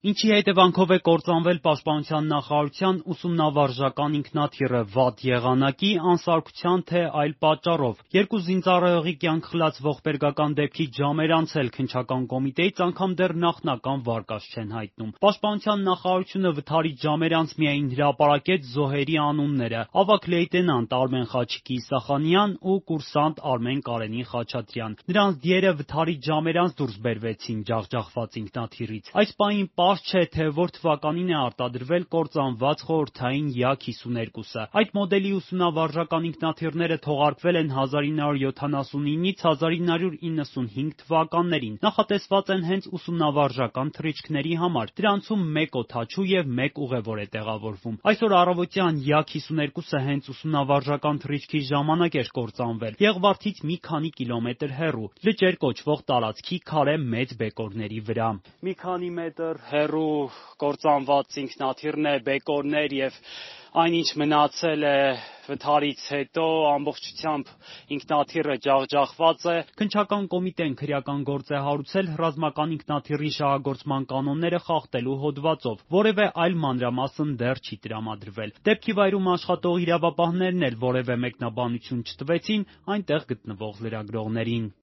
Ինչի հետևանքով է կործանվել Պաշտպանության նախարարության ուսումնավարժական ինքնաթիռը՝ վատ եղանակի, անսարքության թե այլ պատճառով։ Երկու զինծառայողի կյանք խլած ողբերգական դեպքի ժամեր անցել քննչական կոմիտեից անգամ դեռ նախնական վարկած չեն հայտնում։ Պաշտպանության նախարարությունը վթարից ժամեր անց միայն հրապարակեց զոհերի անունները՝ ավագ լեյտենանտ Արմեն Խաչիկի Իսախանյան ու կուրսանտ Արմեն Կարենի Խաչատրյան։ Նրանց դիերը վթարից ժամեր անց դուրս բերվեցին ջախջախված ինքնաթիռից։ Այս պահին պարզ չէ, թե որ թվականին է արտադրվել կործանված խորհրդային Յա-52-ը։ Այդ մոդելի ուսումնավարժական ինքնաթիռները թողարկվել են 1979-ից 1995 թվականներին։ Նախատեսված են հենց ուսումնավարժական թռիչքների համար։ Դրանցում մեկ օդաչու և մեկ ուղևոր է տեղավորվում։ Այսօր առավոտյան Յա-52-ը հենց ուսումնավարժական թռիչքի ժամանակ էր կործանվել Եղվարդից մի քանի կիլոմետր հեռու, լճեր կոչվող տարածքի քարե մեծ բեկորների վրա։ Մի քանի մետր հեռու կործանված ինքնաթիռն է, բեկորներ և այնինչ մնացել է վթարից հետո ամբողջությամբ ինքնաթիռը ջախջախված է։ Քննչական կոմիտեն քրեական գործ է հարուցել ռազմական ինքնաթիռի շահագործման կանոնները խախտելու հոդվածով։ Որևէ այլ մանրամասն դեռ չի տրամադրվել։ Դեպքի վայրում աշխատող իրավապահներն էլ որևէ մեկնաբանություն չտվեցին այնտեղ գտնվող լրագրողներին։